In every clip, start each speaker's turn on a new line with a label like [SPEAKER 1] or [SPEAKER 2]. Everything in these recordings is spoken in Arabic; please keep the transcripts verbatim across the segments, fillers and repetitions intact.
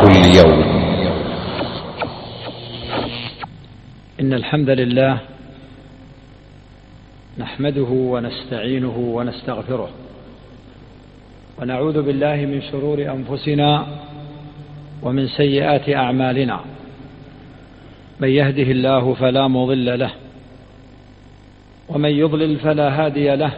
[SPEAKER 1] اليوم.
[SPEAKER 2] إن الحمد لله نحمده ونستعينه ونستغفره، ونعوذ بالله من شرور أنفسنا ومن سيئات أعمالنا. من يهده الله فلا مضل له، ومن يضلل فلا هادي له،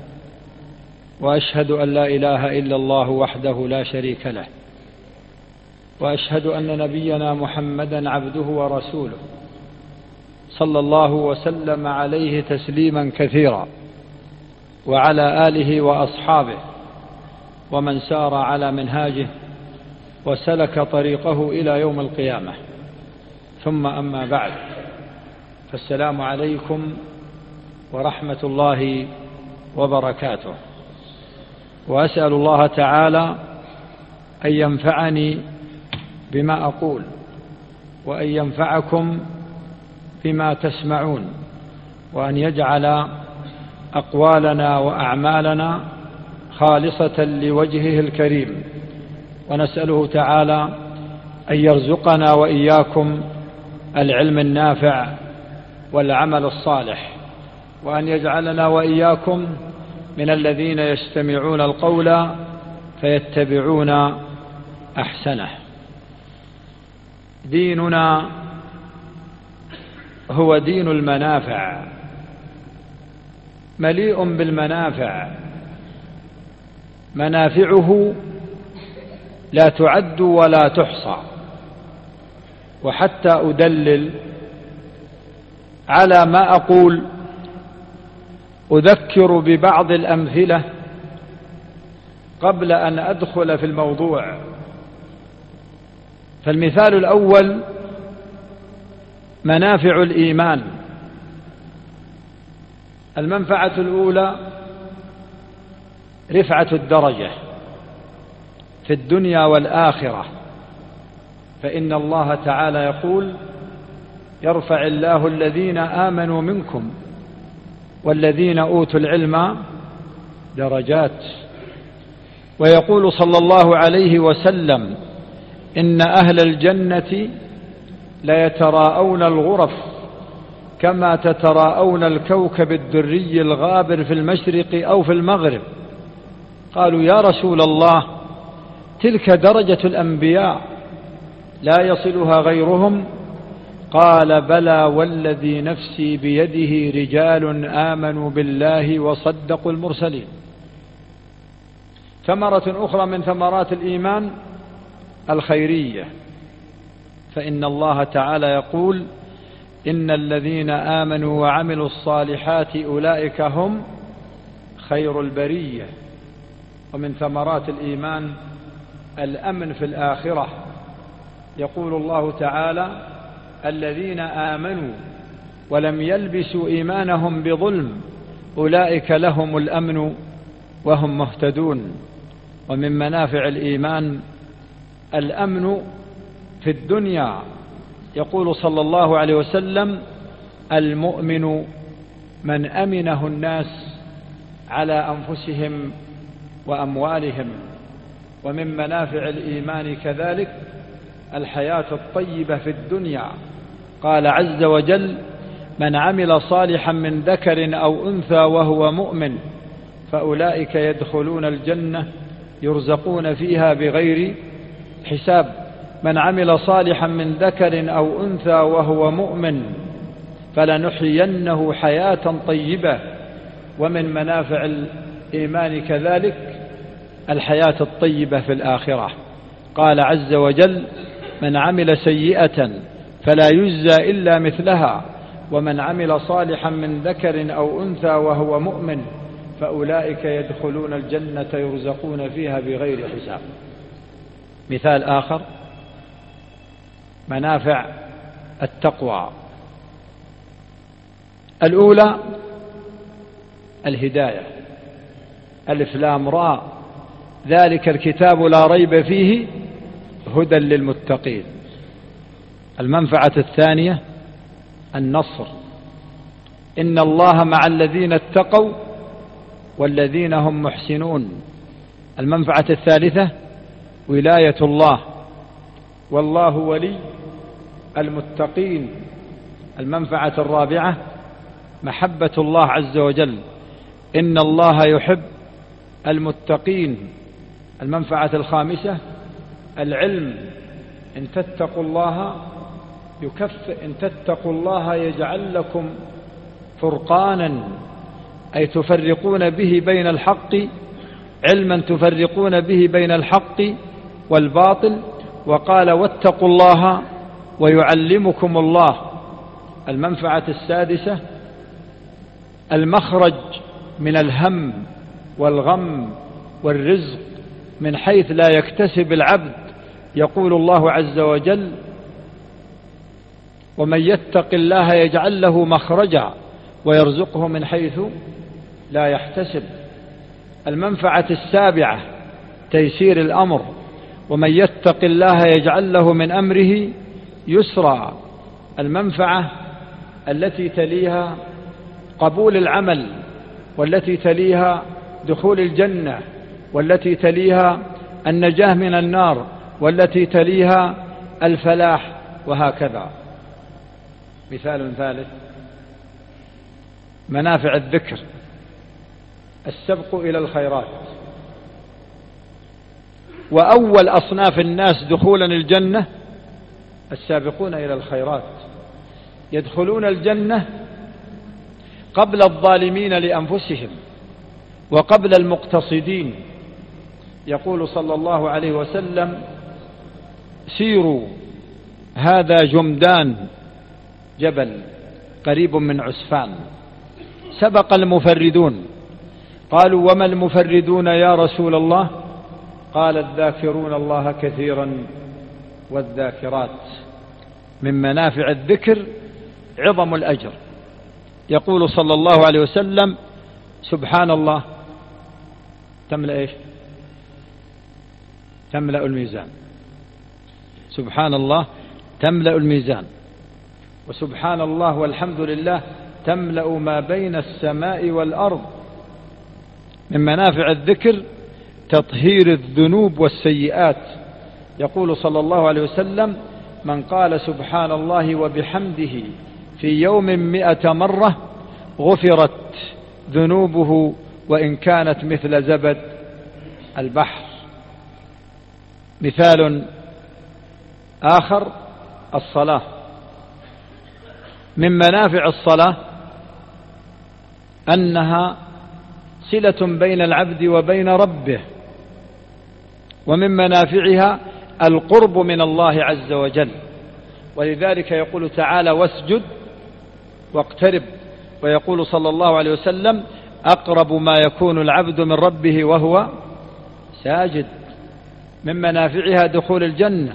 [SPEAKER 2] وأشهد أن لا إله إلا الله وحده لا شريك له، وأشهد أن نبينا محمدا عبده ورسوله صلى الله وسلم عليه تسليما كثيرا، وعلى آله وأصحابه ومن سار على منهاجه وسلك طريقه إلى يوم القيامة. ثم أما بعد، فالسلام عليكم ورحمة الله وبركاته. وأسأل الله تعالى أن ينفعني بما أقول، وأن ينفعكم بما تسمعون، وأن يجعل أقوالنا وأعمالنا خالصة لوجهه الكريم. ونسأله تعالى أن يرزقنا وإياكم العلم النافع والعمل الصالح، وأن يجعلنا وإياكم من الذين يستمعون القول فيتبعون أحسنه. ديننا هو دين المنافع، مليء بالمنافع، منافعه لا تعد ولا تحصى. وحتى أدلل على ما أقول أذكر ببعض الأمثلة قبل أن أدخل في الموضوع. فالمثال الأول منافع الإيمان. المنفعة الأولى رفعة الدرجة في الدنيا والآخرة، فإن الله تعالى يقول: يرفع الله الذين آمنوا منكم والذين أوتوا العلم درجات. ويقول صلى الله عليه وسلم: إن أهل الجنة ليتراءون الغرف كما تتراءون الكوكب الدري الغابر في المشرق أو في المغرب. قالوا: يا رسول الله، تلك درجة الأنبياء لا يصلها غيرهم؟ قال: بلى والذي نفسي بيده رجال آمنوا بالله وصدقوا المرسلين. ثمرة أخرى من ثمرات الإيمان الخيرية، فإن الله تعالى يقول: إن الذين آمنوا وعملوا الصالحات أولئك هم خير البرية. ومن ثمرات الإيمان الأمن في الآخرة، يقول الله تعالى: الذين آمنوا ولم يلبسوا إيمانهم بظلم أولئك لهم الأمن وهم مهتدون. ومن منافع الإيمان الأمن في الدنيا، يقول صلى الله عليه وسلم: المؤمن من أمنه الناس على أنفسهم وأموالهم. ومن منافع الإيمان كذلك الحياة الطيبة في الدنيا. قال عز وجل: من عمل صالحا من ذكر أو أنثى وهو مؤمن فأولئك يدخلون الجنة يرزقون فيها بغير حساب. من عمل صالحا من ذكر أو أنثى وهو مؤمن فلنحيينه حياة طيبة. ومن منافع الإيمان كذلك الحياة الطيبة في الآخرة. قال عز وجل: من عمل سيئة فلا يجزى إلا مثلها ومن عمل صالحا من ذكر أو أنثى وهو مؤمن فأولئك يدخلون الجنة يرزقون فيها بغير حساب. مثال آخر منافع التقوى. الأولى الهداية، ألف لام راء، ذلك الكتاب لا ريب فيه هدى للمتقين. المنفعة الثانية النصر، إن الله مع الذين اتقوا والذين هم محسنون. المنفعة الثالثة ولاية الله، والله ولي المتقين. المنفعة الرابعة محبة الله عز وجل، إن الله يحب المتقين. المنفعة الخامسة العلم، إن تتقوا الله يكفر، إن تتقوا الله يجعل لكم فرقانا، أي تفرقون به بين الحق، علما تفرقون به بين الحق والباطل. وقال واتقوا الله ويعلمكم الله. المنفعة السادسة المخرج من الهم والغم والرزق من حيث لا يكتسب العبد. يقول الله عز وجل ومن يتق الله يجعل له مخرجا ويرزقه من حيث لا يحتسب. المنفعة السابعة تيسير الأمر، ومن يتق الله يجعل له من أمره يسرا. المنفعة التي تليها قبول العمل، والتي تليها دخول الجنة، والتي تليها النجاة من النار، والتي تليها الفلاح، وهكذا. مثال ثالث منافع الذكر السبق إلى الخيرات. وأول أصناف الناس دخولا الجنة السابقون إلى الخيرات، يدخلون الجنة قبل الظالمين لأنفسهم وقبل المقتصدين. يقول صلى الله عليه وسلم سيروا هذا جمدان جبل قريب من عسفان، سبق المفردون. قالوا وما المفردون يا رسول الله؟ قال الذاكرون الله كثيرا والذاكرات. من منافع الذكر عظم الأجر. يقول صلى الله عليه وسلم سبحان الله تملأ إيش؟ تملأ الميزان. سبحان الله تملأ الميزان، وسبحان الله والحمد لله تملأ ما بين السماء والأرض. من منافع الذكر تطهير الذنوب والسيئات. يقول صلى الله عليه وسلم من قال سبحان الله وبحمده في يوم مئة مرة غفرت ذنوبه وإن كانت مثل زبد البحر. مثال آخر الصلاة. من منافع الصلاة أنها صلة بين العبد وبين ربه، ومن منافعها القرب من الله عز وجل. ولذلك يقول تعالى واسجد واقترب. ويقول صلى الله عليه وسلم أقرب ما يكون العبد من ربه وهو ساجد. من منافعها دخول الجنة،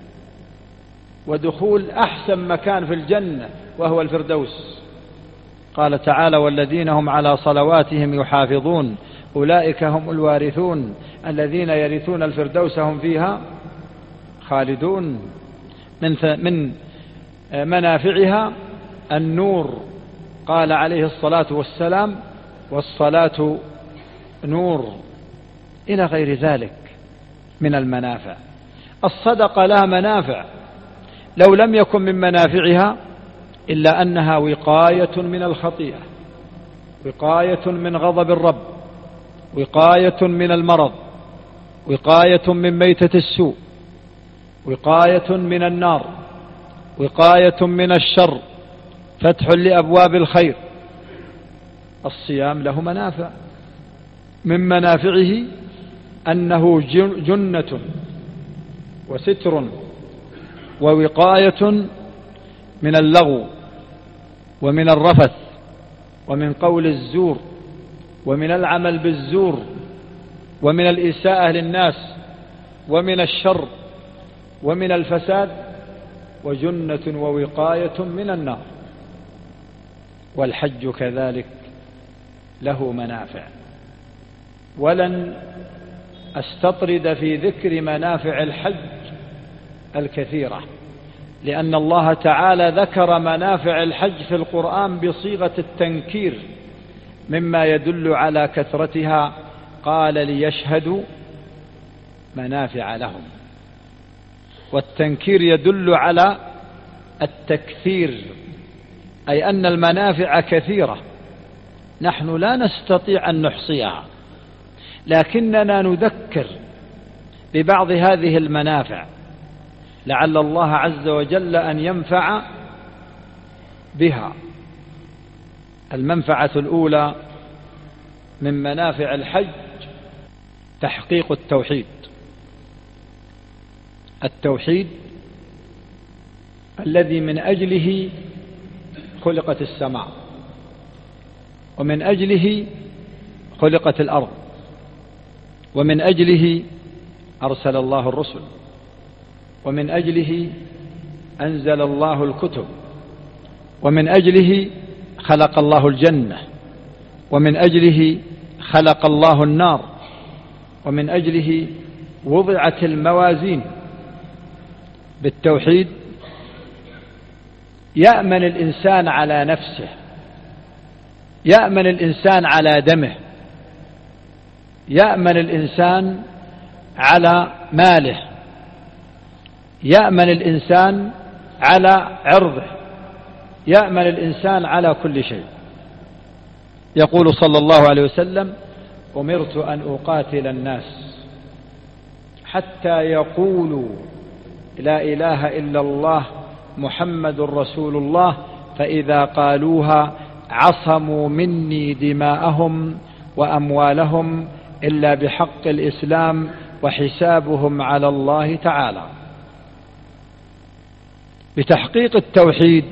[SPEAKER 2] ودخول أحسن مكان في الجنة وهو الفردوس. قال تعالى والذين هم على صلواتهم يحافظون أولئك هم الوارثون الذين يرثون الفردوس هم فيها خالدون. من من منافعها النور. قال عليه الصلاة والسلام والصلاة نور، إلى غير ذلك من المنافع. الصدقة لها منافع لو لم يكن من منافعها إلا أنها وقاية من الخطيئة، وقاية من غضب الرب، وقاية من المرض، وقاية من ميتة السوء، وقاية من النار، وقاية من الشر، فتح لأبواب الخير. الصيام له منافع. من منافعه أنه جنة وستر ووقاية من اللغو ومن الرفث ومن قول الزور ومن العمل بالزور ومن الإساءة للناس ومن الشر ومن الفساد، وجنة ووقاية من النار. والحج كذلك له منافع. ولن أستطرد في ذكر منافع الحج الكثيرة، لأن الله تعالى ذكر منافع الحج في القرآن بصيغة التنكير مما يدل على كثرتها. قال ليشهدوا منافع لهم. والتنكير يدل على التكثير، أي أن المنافع كثيرة نحن لا نستطيع أن نحصيها، لكننا نذكر ببعض هذه المنافع لعل الله عز وجل أن ينفع بها. المنفعة الأولى من منافع الحج تحقيق التوحيد. التوحيد الذي من أجله خلقت السماء، ومن أجله خلقت الأرض، ومن أجله أرسل الله الرسل، ومن أجله أنزل الله الكتب، ومن أجله خلق الله الجنة، ومن أجله خلق الله النار، ومن أجله وضعت الموازين. بالتوحيد يأمن الإنسان على نفسه، يأمن الإنسان على دمه، يأمن الإنسان على ماله، يأمن الإنسان على عرضه، يأمن الإنسان على كل شيء. يقول صلى الله عليه وسلم: أمرت أن أقاتل الناس حتى يقولوا لا إله إلا الله محمد رسول الله، فإذا قالوها عصموا مني دماءهم وأموالهم إلا بحق الإسلام وحسابهم على الله تعالى. بتحقيق التوحيد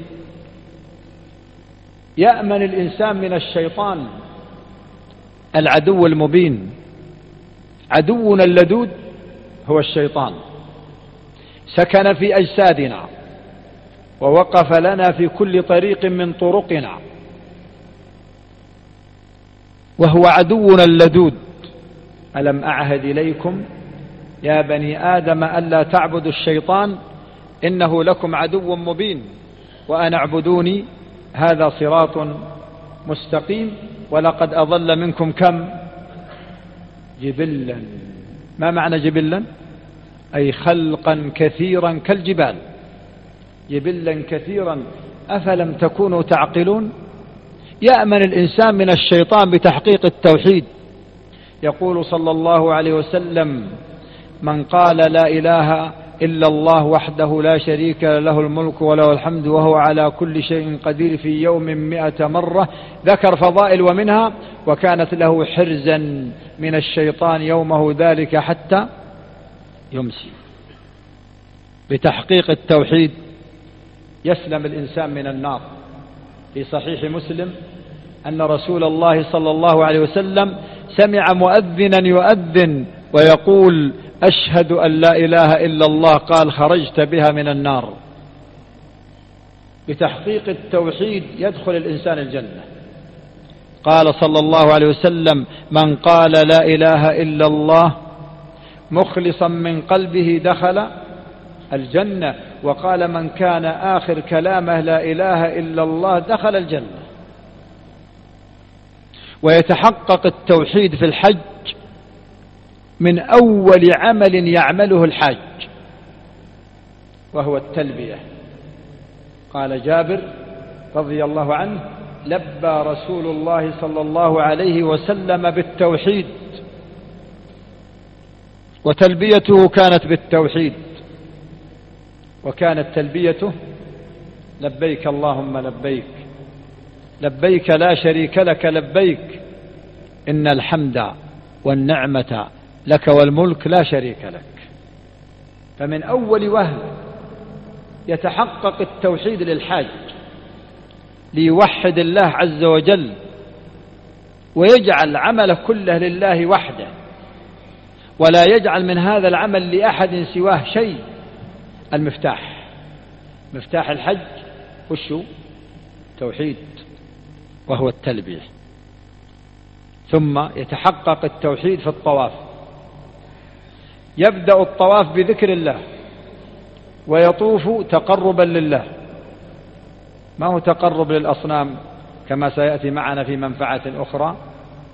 [SPEAKER 2] يأمن الإنسان من الشيطان العدو المبين. عدونا اللدود هو الشيطان، سكن في أجسادنا ووقف لنا في كل طريق من طرقنا، وهو عدونا اللدود. ألم أعهد إليكم يا بني آدم ألا تعبدوا الشيطان إنه لكم عدو مبين وأن اعبدوني هذا صراط مستقيم. ولقد أضل منكم كم جبلا. ما معنى جبلا؟ أي خلقا كثيرا كالجبال، جبلا كثيرا. أفلم تكونوا تعقلون؟ يأمن الإنسان من الشيطان بتحقيق التوحيد. يقول صلى الله عليه وسلم: من قال لا إله إلا الله وحده لا شريك له الملك وله الحمد وهو على كل شيء قدير في يوم مئة مرة، ذكر فضائل ومنها: وكانت له حرزا من الشيطان يومه ذلك حتى يمسي. بتحقيق التوحيد يسلم الإنسان من النار. في صحيح مسلم أن رسول الله صلى الله عليه وسلم سمع مؤذنا يؤذن ويقول: أشهد أن لا إله إلا الله، قال: خرجت بها من النار. بتحقيق التوحيد يدخل الإنسان الجنة. قال صلى الله عليه وسلم: من قال لا إله إلا الله مخلصا من قلبه دخل الجنة. وقال: من كان آخر كلامه لا إله إلا الله دخل الجنة. ويتحقق التوحيد في الحج من أول عمل يعمله الحاج، وهو التلبية. قال جابر رضي الله عنه: لبى رسول الله صلى الله عليه وسلم بالتوحيد، وتلبيته كانت بالتوحيد، وكانت تلبيته: لبيك اللهم لبيك، لبيك لا شريك لك لبيك، إن الحمد والنعمة لك والملك لا شريك لك. فمن أول وهلة يتحقق التوحيد للحاج ليوحد الله عز وجل ويجعل عمله كله لله وحده، ولا يجعل من هذا العمل لأحد سواه شيء. المفتاح، مفتاح الحج وشو؟ توحيد، وهو التلبية. ثم يتحقق التوحيد في الطواف. يبدأ الطواف بذكر الله ويطوف تقربا لله، ما هو تقرب للأصنام كما سيأتي معنا في منفعة أخرى.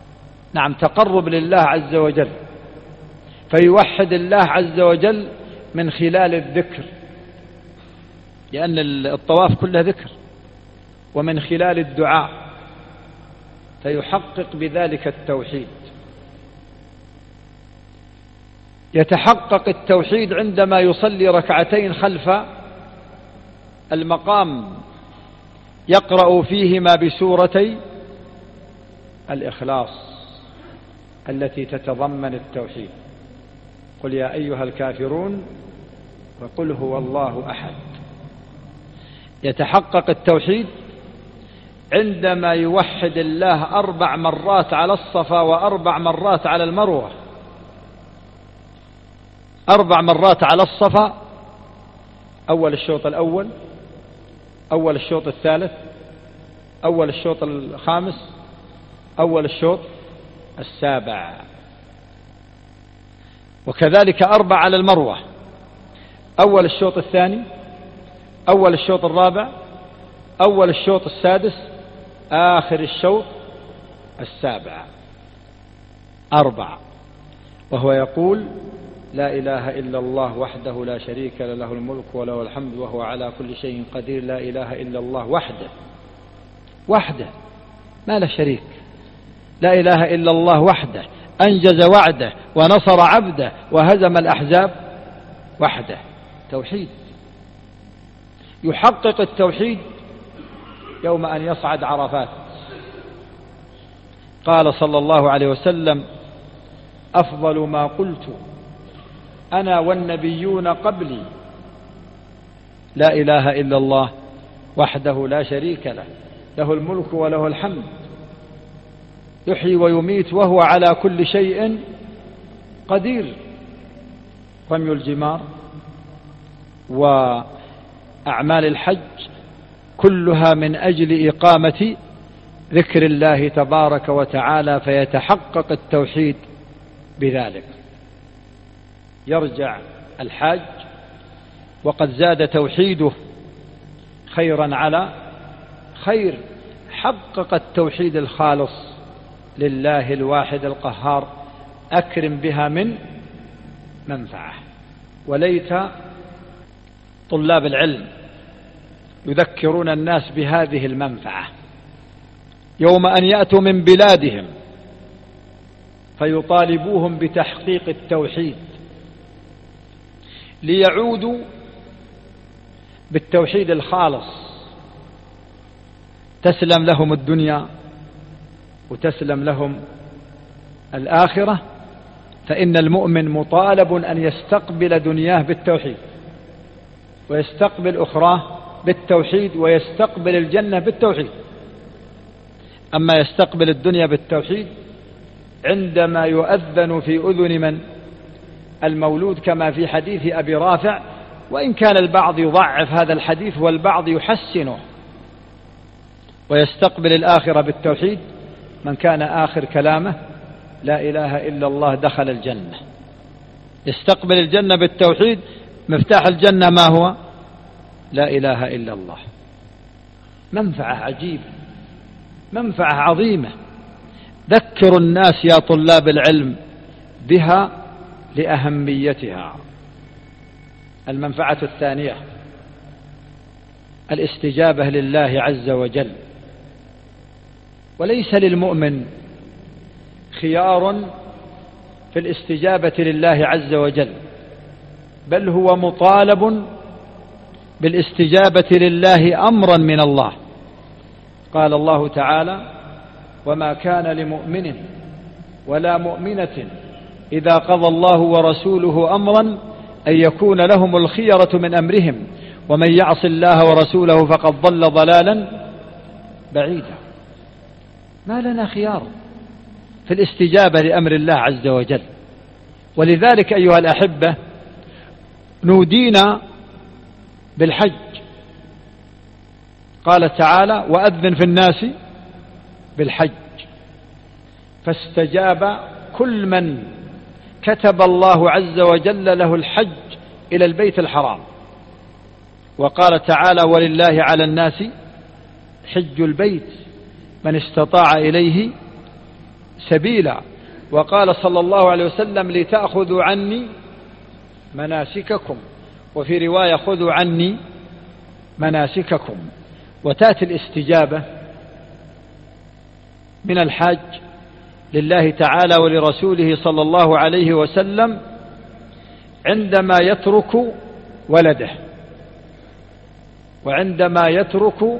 [SPEAKER 2] نعم، تقرب لله عز وجل، فيوحد الله عز وجل من خلال الذكر، لأن الطواف كله ذكر، ومن خلال الدعاء، فيحقق بذلك التوحيد. يتحقق التوحيد عندما يصلي ركعتين خلف المقام يقرأ فيهما بسورتي الإخلاص التي تتضمن التوحيد: قل يا أيها الكافرون وقل هو الله أحد. يتحقق التوحيد عندما يوحد الله أربع مرات على الصفا وأربع مرات على المروة. أربع مرات على الصفا، أول الشوط الأول، أول الشوط الثالث، أول الشوط الخامس، أول الشوط السابع. وكذلك أربع على المروة: أول الشوط الثاني، أول الشوط الرابع، أول الشوط السادس، آخر الشوط السابع. أربع. وهو يقول: لا إله إلا الله وحده لا شريك له، له الملك وله الحمد وهو على كل شيء قدير. لا إله إلا الله وحده، وحده ما له شريك. لا إله إلا الله وحده أنجز وعده ونصر عبده وهزم الأحزاب وحده. توحيد. يحقق التوحيد يوم أن يصعد عرفات. قال صلى الله عليه وسلم: أفضل ما قلت أنا والنبيون قبلي لا إله إلا الله وحده لا شريك له، له الملك وله الحمد يحيي ويميت وهو على كل شيء قدير. رمي الجمار وأعمال الحج كلها من أجل إقامة ذكر الله تبارك وتعالى، فيتحقق التوحيد بذلك. يرجع الحاج وقد زاد توحيده خيرا على خير، حقق التوحيد الخالص لله الواحد القهار، أكرم بها من منفعة. وليت طلاب العلم يذكرون الناس بهذه المنفعة يوم أن يأتوا من بلادهم فيطالبوهم بتحقيق التوحيد، ليعودوا بالتوحيد الخالص، تسلم لهم الدنيا وتسلم لهم الآخرة. فإن المؤمن مطالب أن يستقبل دنياه بالتوحيد، ويستقبل أخراه بالتوحيد، ويستقبل الجنة بالتوحيد. أما يستقبل الدنيا بالتوحيد عندما يؤذن في أذن من؟ المولود، كما في حديث أبي رافع، وإن كان البعض يضعف هذا الحديث والبعض يحسنه. ويستقبل الآخرة بالتوحيد من كان آخر كلامه لا إله إلا الله دخل الجنة. يستقبل الجنة بالتوحيد، مفتاح الجنة ما هو؟ لا إله إلا الله. منفعة عجيبة، منفعة عظيمة. ذكروا الناس يا طلاب العلم بها لأهميتها. المنفعة الثانية الاستجابة لله عز وجل. وليس للمؤمن خيار في الاستجابة لله عز وجل، بل هو مطالب بالاستجابة لله أمرا من الله. قال الله تعالى: وما كان لمؤمن ولا مؤمنة إذا قضى الله ورسوله أمرا أن يكون لهم الخيرة من أمرهم ومن يعص الله ورسوله فقد ضل ضلالا بعيدا. ما لنا خيار في الاستجابة لأمر الله عز وجل. ولذلك أيها الأحبة نودينا بالحج. قال تعالى: وأذن في الناس بالحج. فاستجاب كل من كتب الله عز وجل له الحج إلى البيت الحرام. وقال تعالى: ولله على الناس حج البيت من استطاع إليه سبيلا. وقال صلى الله عليه وسلم: لتأخذوا عني مناسككم، وفي رواية خذوا عني مناسككم. وتأتي الاستجابة من الحاج لله تعالى ولرسوله صلى الله عليه وسلم عندما يترك ولده، وعندما يترك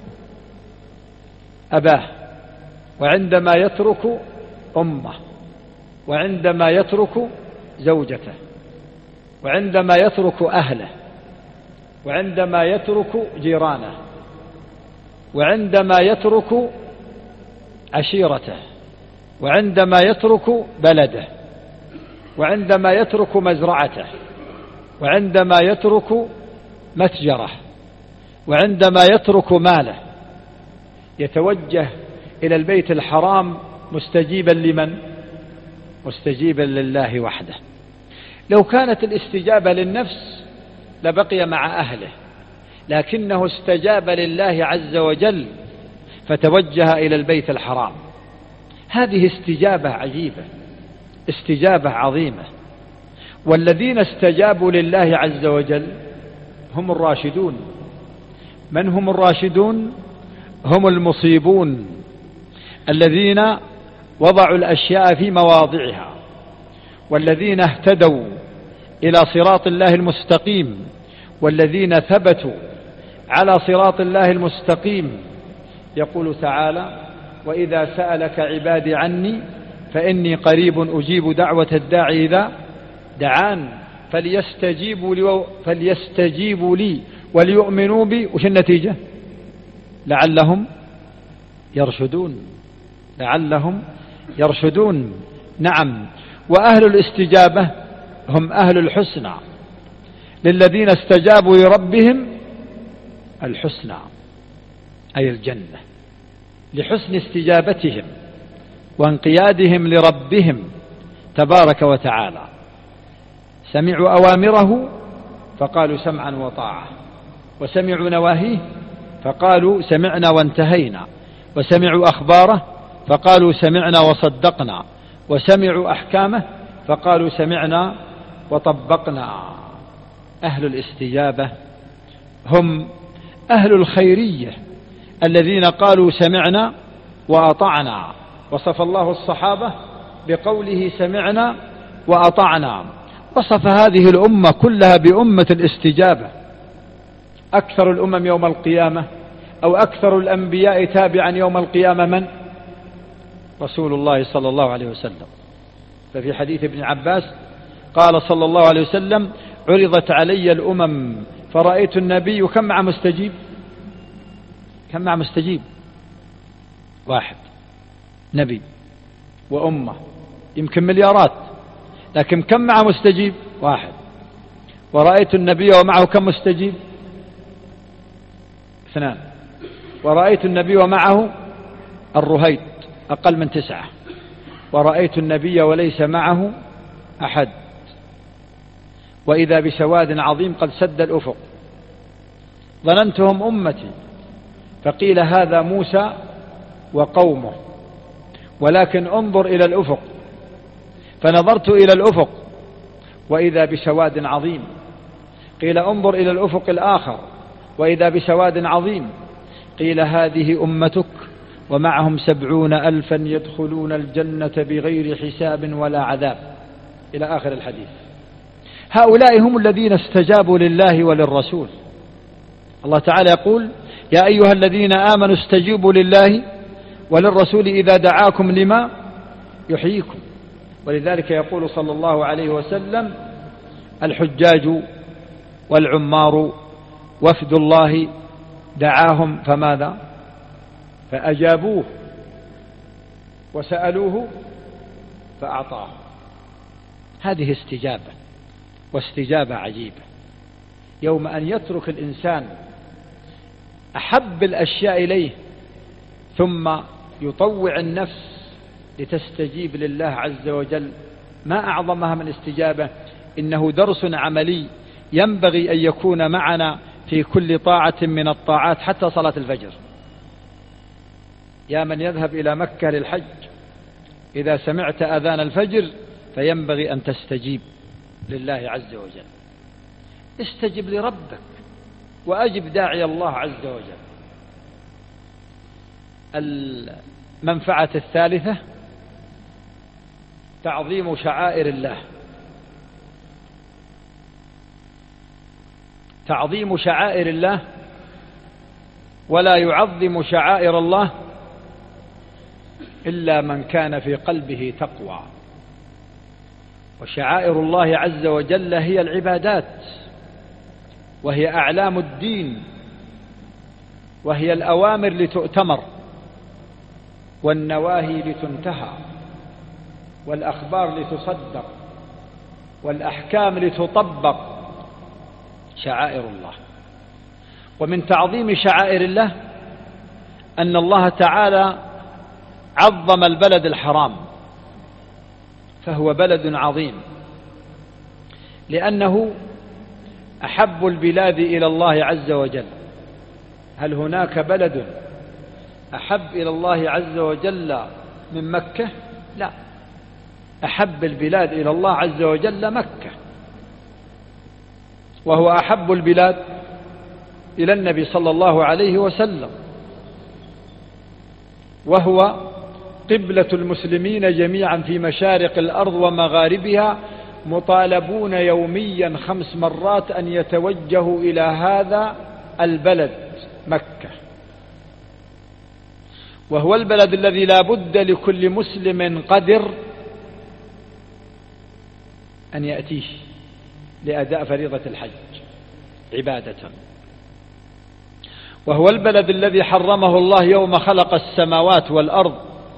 [SPEAKER 2] أباه، وعندما يترك أمه، وعندما يترك زوجته، وعندما يترك أهله، وعندما يترك جيرانه، وعندما يترك عشيرته، وعندما يترك بلده، وعندما يترك مزرعته، وعندما يترك متجره، وعندما يترك ماله، يتوجه إلى البيت الحرام مستجيبا لمن؟ مستجيبا لله وحده. لو كانت الاستجابة للنفس لبقي مع أهله، لكنه استجاب لله عز وجل فتوجه إلى البيت الحرام. هذه استجابة عجيبة، استجابة عظيمة. والذين استجابوا لله عز وجل هم الراشدون. من هم الراشدون؟ هم المصيبون الذين وضعوا الأشياء في مواضعها، والذين اهتدوا إلى صراط الله المستقيم، والذين ثبتوا على صراط الله المستقيم. يقول تعالى: وإذا سألك عبادي عني فإني قريب أجيب دعوة الداعي إذا دعان فليستجيبوا لي, فليستجيبوا لي وليؤمنوا بي. وش النتيجة؟ لعلهم يرشدون، لعلهم يرشدون. نعم. وأهل الاستجابة هم أهل الحسنى، للذين استجابوا لربهم الحسنى أي الجنة، لحسن استجابتهم وانقيادهم لربهم تبارك وتعالى. سمعوا أوامره فقالوا سمعا وطاعة، وسمعوا نواهيه فقالوا سمعنا وانتهينا، وسمعوا أخباره فقالوا سمعنا وصدقنا، وسمعوا أحكامه فقالوا سمعنا وطبقنا. أهل الاستجابة هم أهل الخيرية الذين قالوا سمعنا وأطعنا. وصف الله الصحابة بقوله سمعنا وأطعنا. وصف هذه الأمة كلها بأمة الاستجابة. أكثر الأمم يوم القيامة أو أكثر الأنبياء تابعا يوم القيامة من؟ رسول الله صلى الله عليه وسلم. ففي حديث ابن عباس قال صلى الله عليه وسلم: عرضت علي الأمم فرأيت النبي كم مع مستجيب؟ كم مع مستجيب؟ واحد، نبي وأمة يمكن مليارات، لكن كم مع مستجيب؟ واحد. ورأيت النبي ومعه كم مستجيب؟ اثنان. ورأيت النبي ومعه الرهيد أقل من تسعة. ورأيت النبي وليس معه أحد. وإذا بسواد عظيم قد سد الأفق ظننتهم أمتي، فقيل هذا موسى وقومه، ولكن انظر إلى الأفق. فنظرت إلى الأفق وإذا بسواد عظيم. قيل انظر إلى الأفق الآخر وإذا بسواد عظيم. قيل هذه أمتك ومعهم سبعون ألفا يدخلون الجنة بغير حساب ولا عذاب، إلى آخر الحديث. هؤلاء هم الذين استجابوا لله وللرسول. الله تعالى يقول: يا أيها الذين آمنوا استجيبوا لله وللرسول إذا دعاكم لما يحييكم. ولذلك يقول صلى الله عليه وسلم: الحجاج والعمار وفد الله دعاهم فماذا؟ فأجابوه، وسألوه فأعطاه. هذه استجابة، واستجابة عجيبة. يوم أن يترك الإنسان أحب الأشياء إليه ثم يطوع النفس لتستجيب لله عز وجل، ما أعظمها من استجابة. إنه درس عملي ينبغي أن يكون معنا في كل طاعة من الطاعات، حتى صلاة الفجر. يا من يذهب إلى مكة للحج، إذا سمعت أذان الفجر فينبغي أن تستجيب لله عز وجل. استجب لربك وأجب داعي الله عز وجل. المنفعة الثالثة تعظيم شعائر الله. تعظيم شعائر الله، ولا يعظم شعائر الله إلا من كان في قلبه تقوى. وشعائر الله عز وجل هي العبادات، وهي أعلام الدين، وهي الأوامر لتؤتمر، والنواهي لتنتهى، والأخبار لتصدق، والأحكام لتطبق. شعائر الله. ومن تعظيم شعائر الله أن الله تعالى عظم البلد الحرام، فهو بلد عظيم، لأنه أحب البلاد إلى الله عز وجل. هل هناك بلد أحب إلى الله عز وجل من مكة؟ لا، أحب البلاد إلى الله عز وجل مكة، وهو أحب البلاد إلى النبي صلى الله عليه وسلم، وهو قبلة المسلمين جميعا في مشارق الأرض ومغاربها، مطالبون يوميا خمس مرات أن يتوجهوا إلى هذا البلد مكة. وهو البلد الذي لا بد لكل مسلم قدر أن يأتيه لأداء فريضة الحج عبادة. وهو البلد الذي حرمه الله يوم خلق السماوات والأرض.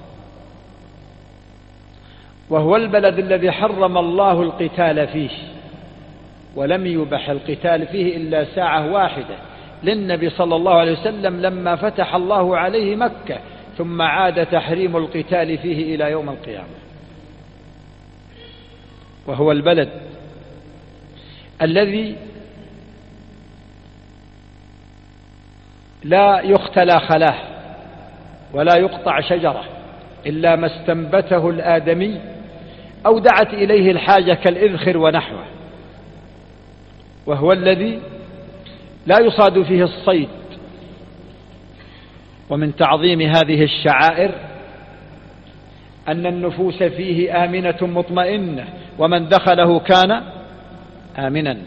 [SPEAKER 2] وهو البلد الذي حرم الله القتال فيه، ولم يبح القتال فيه إلا ساعة واحدة للنبي صلى الله عليه وسلم لما فتح الله عليه مكة، ثم عاد تحريم القتال فيه إلى يوم القيامة. وهو البلد الذي لا يختلى خلاه ولا يقطع شجرة إلا ما استنبته الآدمي أو دعت إليه الحاجة كالإذخر ونحوه. وهو الذي لا يصاد فيه الصيد. ومن تعظيم هذه الشعائر أن النفوس فيه آمنة مطمئنة، ومن دخله كان آمنا.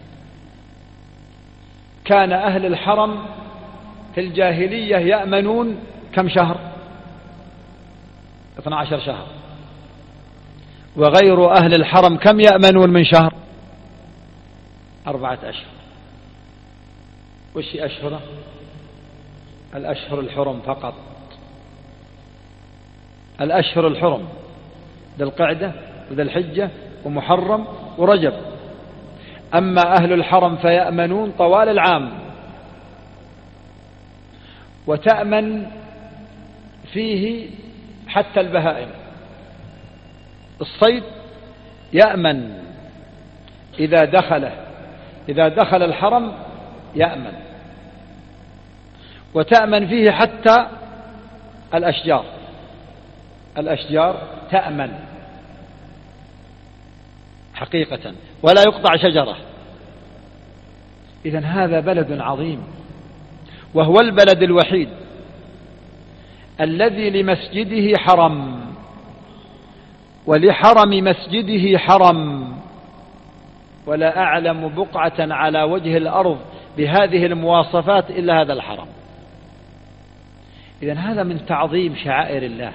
[SPEAKER 2] كان أهل الحرم في الجاهلية يأمنون كم شهر؟ اثنا عشر شهر. وغير أهل الحرم كم يأمنون من شهر؟ أربعة أشهر. وش أشهره؟ الأشهر الحرم فقط. الأشهر الحرم ذي القعدة وذي الحجة ومحرم ورجب. أما أهل الحرم فيأمنون طوال العام، وتأمن فيه حتى البهائم. الصيد يأمن إذا دخله إذا دخل الحرم يأمن، وتأمن فيه حتى الأشجار. الأشجار تأمن حقيقة، ولا يقطع شجرة. إذن هذا بلد عظيم، وهو البلد الوحيد الذي لمسجده حرم، ولحرم مسجده حرم، ولا أعلم بقعة على وجه الأرض بهذه المواصفات إلا هذا الحرم. إذن هذا من تعظيم شعائر الله.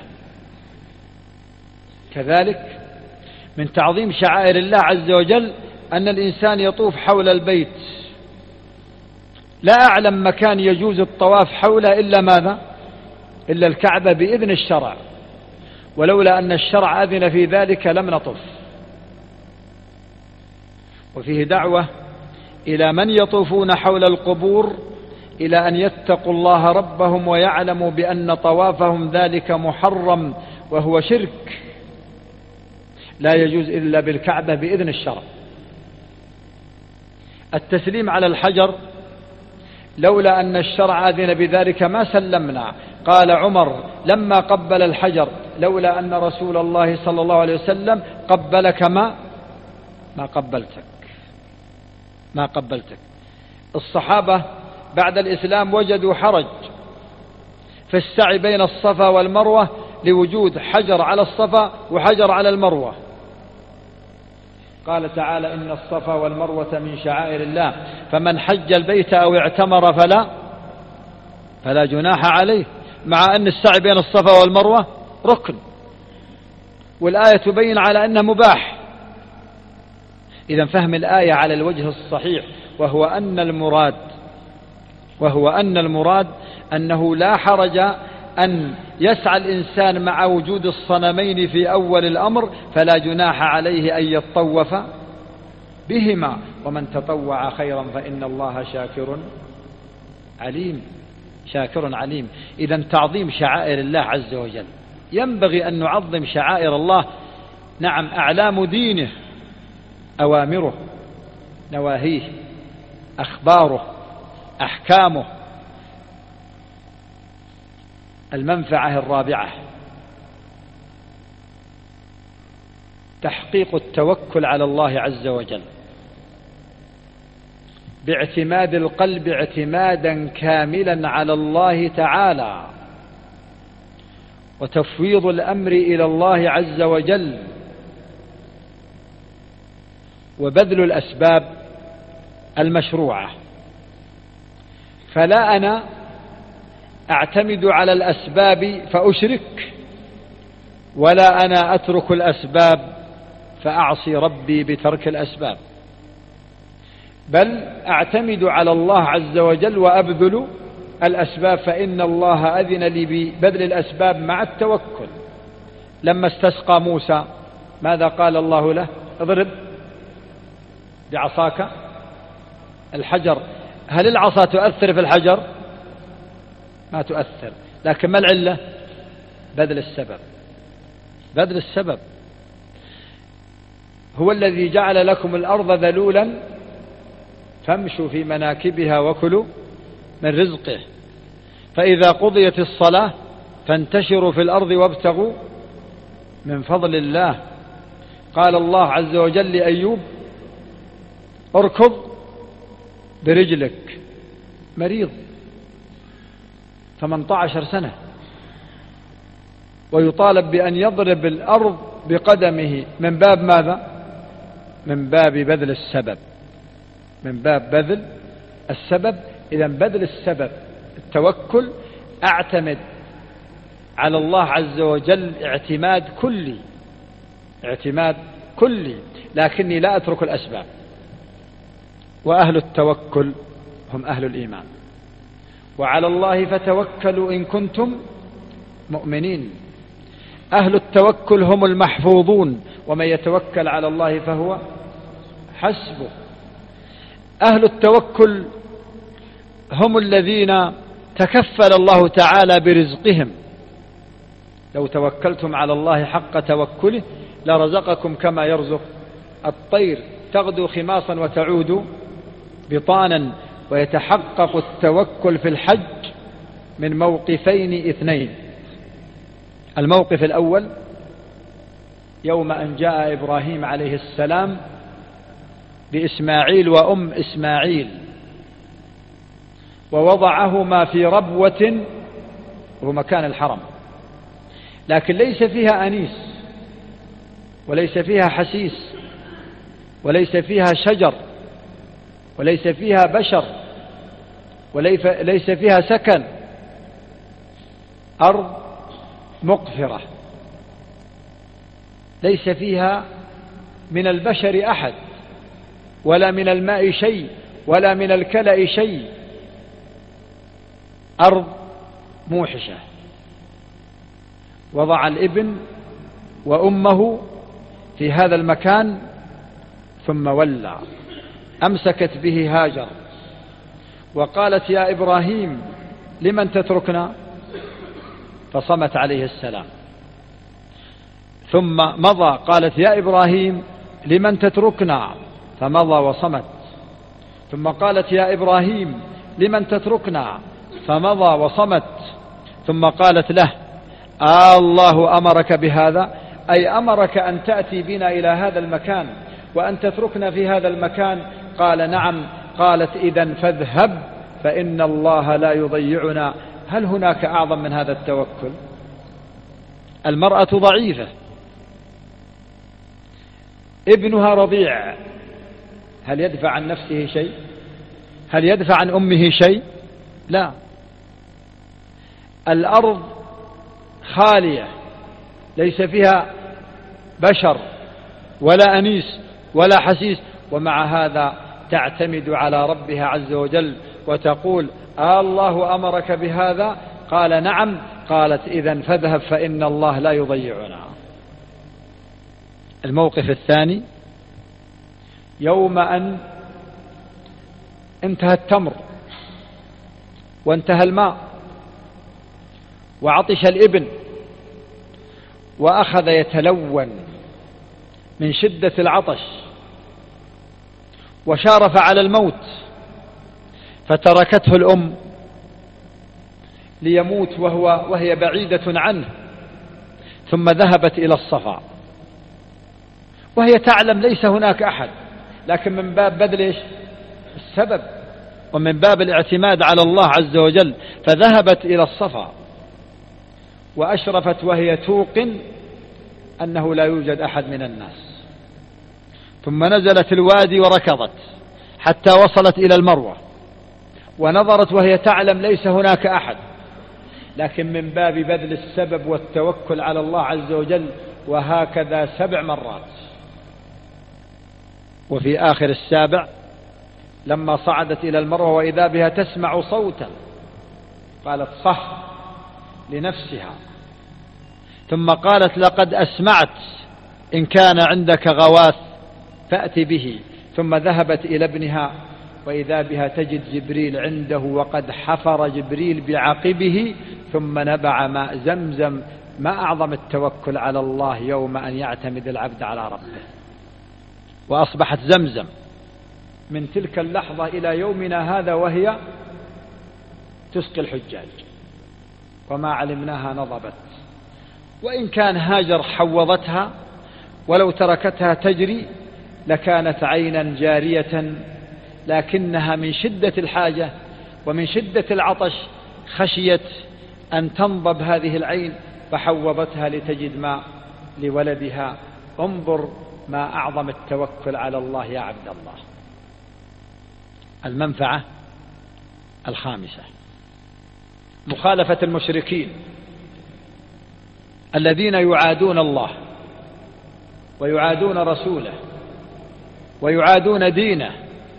[SPEAKER 2] كذلك من تعظيم شعائر الله عز وجل أن الإنسان يطوف حول البيت. لا أعلم مكان يجوز الطواف حوله إلا ماذا؟ إلا الكعبة بإذن الشرع، ولولا أن الشرع أذن في ذلك لم نطف. وفيه دعوة إلى من يطوفون حول القبور إلى أن يتقوا الله ربهم ويعلموا بأن طوافهم ذلك محرم وهو شرك، لا يجوز إلا بالكعبة بإذن الشرع. التسليم على الحجر لولا أن الشرع أذن بذلك ما سلمنا. قال عمر لما قبل الحجر لولا أن رسول الله صلى الله عليه وسلم قبل كما ما قبلتك ما قبلتك. الصحابة بعد الإسلام وجدوا حرج في السعي بين الصفا والمروة لوجود حجر على الصفا وحجر على المروة. قال تعالى إن الصفا والمروة من شعائر الله فمن حج البيت أو اعتمر فلا فلا جناح عليه، مع أن السعي بين الصفا والمروة ركن، والآية تبين على أنه مباح. إذا فهم الآية على الوجه الصحيح، وهو أن المراد وهو أن المراد أنه لا حرج أن يسعى الإنسان مع وجود الصنمين في أول الأمر، فلا جناح عليه أن يطوف بهما، ومن تطوع خيرا فإن الله شاكر عليم شاكر عليم. إذا تعظيم شعائر الله عز وجل، ينبغي أن نعظم شعائر الله. نعم، أعلام دينه، أوامره، نواهيه، أخباره، أحكامه. المنفعة الرابعة تحقيق التوكل على الله عز وجل باعتماد القلب اعتمادا كاملا على الله تعالى، وتفويض الأمر إلى الله عز وجل، وبذل الأسباب المشروعة. فلا أنا أعتمد على الأسباب فأشرك، ولا أنا أترك الأسباب فأعصي ربي بترك الأسباب، بل أعتمد على الله عز وجل وأبذل الأسباب، فإن الله أذن لي ببذل الأسباب مع التوكل. لما استسقى موسى ماذا قال الله له؟ اضرب بعصاك الحجر. هل العصا تؤثر في الحجر؟ ما تؤثر، لكن ما العلة؟ بذل السبب بذل السبب. هو الذي جعل لكم الأرض ذلولا فامشوا في مناكبها وكلوا من رزقه، فإذا قضيت الصلاة فانتشروا في الأرض وابتغوا من فضل الله. قال الله عز وجل لأيوب اركض برجلك، مريض ثمانية عشر سنة، ويطالب بأن يضرب الأرض بقدمه من باب ماذا؟ من باب بذل السبب من باب بذل السبب. إذا بذل السبب التوكل، أعتمد على الله عز وجل اعتماد كلي اعتماد كلي لكني لا أترك الأسباب. وأهل التوكل هم أهل الإيمان. وعلى الله فتوكلوا إن كنتم مؤمنين. أهل التوكل هم المحفوظون، ومن يتوكل على الله فهو حسبه. أهل التوكل هم الذين تكفل الله تعالى برزقهم. لو توكلتم على الله حق توكله لرزقكم كما يرزق الطير تغدو خماصا وتعود بطانا. ويتحقق التوكل في الحج من موقفين اثنين. الموقف الأول يوم أن جاء إبراهيم عليه السلام بإسماعيل وأم إسماعيل ووضعهما في ربوة، وهو مكان الحرم، لكن ليس فيها أنيس وليس فيها حسيس وليس فيها شجر وليس فيها بشر وليس فيها سكن، أرض مقفرة ليس فيها من البشر أحد، ولا من الماء شيء، ولا من الكلأ شيء، أرض موحشة. وضع الابن وأمه في هذا المكان ثم ولى. أمسكت به هاجر وقالت يا إبراهيم لمن تتركنا؟ فصمت عليه السلام. ثم مضى قالت يا إبراهيم لمن تتركنا؟ فمضى وصمت. ثم قالت يا إبراهيم لمن تتركنا؟ فمضى وصمت. ثم قالت له آه الله أمرك بهذا، أي أمرك أن تأتي بنا إلى هذا المكان وأن تتركنا في هذا المكان؟ قال نعم. قالت إذن فاذهب فإن الله لا يضيعنا. هل هناك أعظم من هذا التوكل؟ المرأة ضعيفة، ابنها رضيع، هل يدفع عن نفسه شيء؟ هل يدفع عن أمه شيء؟ لا. الأرض خالية ليس فيها بشر ولا أنيس ولا حسيس، ومع هذا تعتمد على ربها عز وجل وتقول آه الله أمرك بهذا؟ قال نعم. قالت إذن فاذهب فإن الله لا يضيعنا. الموقف الثاني يوم أن انتهى التمر وانتهى الماء وعطش الابن وأخذ يتلون من شدة العطش وشارف على الموت، فتركته الأم ليموت وهو وهي بعيدة عنه، ثم ذهبت إلى الصفا وهي تعلم ليس هناك أحد، لكن من باب بذل إيش؟ السبب، ومن باب الاعتماد على الله عز وجل، فذهبت إلى الصفا وأشرفت وهي توقن أنه لا يوجد أحد من الناس، ثم نزلت الوادي وركضت حتى وصلت إلى المروة ونظرت وهي تعلم ليس هناك أحد، لكن من باب بذل السبب والتوكل على الله عز وجل، وهكذا سبع مرات. وفي آخر السابع لما صعدت إلى المروة وإذا بها تسمع صوتا، قالت صح لنفسها، ثم قالت لقد أسمعت، إن كان عندك غواث فأت به. ثم ذهبت إلى ابنها وإذا بها تجد جبريل عنده، وقد حفر جبريل بعقبه ثم نبع ماء زمزم. ما أعظم التوكل على الله يوم أن يعتمد العبد على ربه. وأصبحت زمزم من تلك اللحظة إلى يومنا هذا وهي تسقي الحجاج، وما علمناها نضبت. وإن كان هاجر حوضتها، ولو تركتها تجري لكانت عينا جارية، لكنها من شدة الحاجة ومن شدة العطش خشيت أن تنضب هذه العين فحوضتها لتجد ماء لولدها. انظر ما أعظم التوكل على الله يا عبد الله. المنفعة الخامسة مخالفة المشركين الذين يعادون الله ويعادون رسوله ويعادون دينه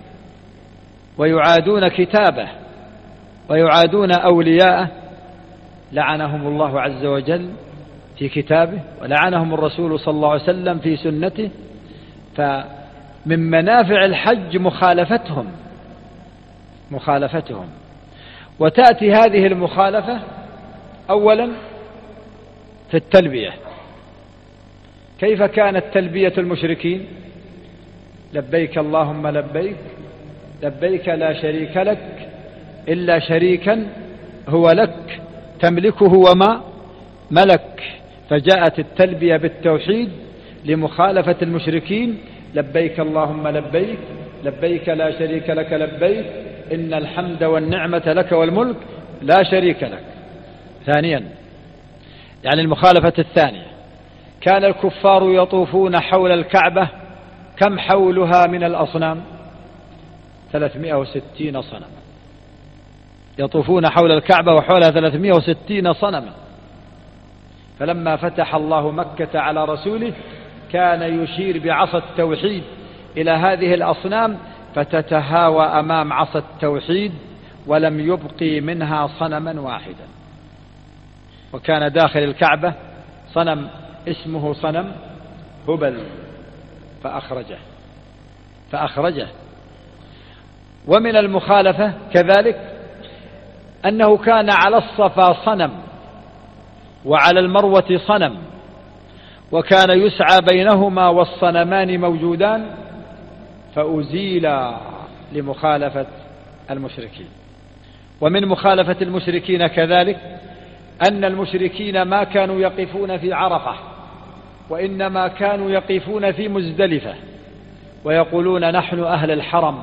[SPEAKER 2] ويعادون كتابه ويعادون أولياءه، لعنهم الله عز وجل في كتابه ولعنهم الرسول صلى الله عليه وسلم في سنته. فمن منافع الحج مخالفتهم مخالفتهم وتأتي هذه المخالفة أولا في التلبية. كيف كانت تلبية المشركين؟ لبيك اللهم لبيك لبيك لا شريك لك إلا شريكا هو لك تملكه وما ملك. فجاءت التلبية بالتوحيد لمخالفة المشركين. لبيك اللهم لبيك لبيك لا شريك لك لبيك إن الحمد والنعمة لك والملك لا شريك لك. ثانيا يعني المخالفة الثانية، كان الكفار يطوفون حول الكعبة، كم حولها من الأصنام؟ ثلاثمائة وستين صنما، يطوفون حول الكعبة وحولها ثلاثمائة وستين صنما. فلما فتح الله مكة على رسوله كان يشير بعصا التوحيد إلى هذه الأصنام فتتهاوى أمام عصا التوحيد ولم يبقي منها صنما واحدا. وكان داخل الكعبة صنم اسمه صنم هبل فأخرجه فأخرجه ومن المخالفة كذلك أنه كان على الصفا صنم وعلى المروة صنم، وكان يسعى بينهما والصنمان موجودان، فأزيلا لمخالفة المشركين. ومن مخالفة المشركين كذلك أن المشركين ما كانوا يقفون في عرفة، وإنما كانوا يقفون في مزدلفة، ويقولون نحن أهل الحرم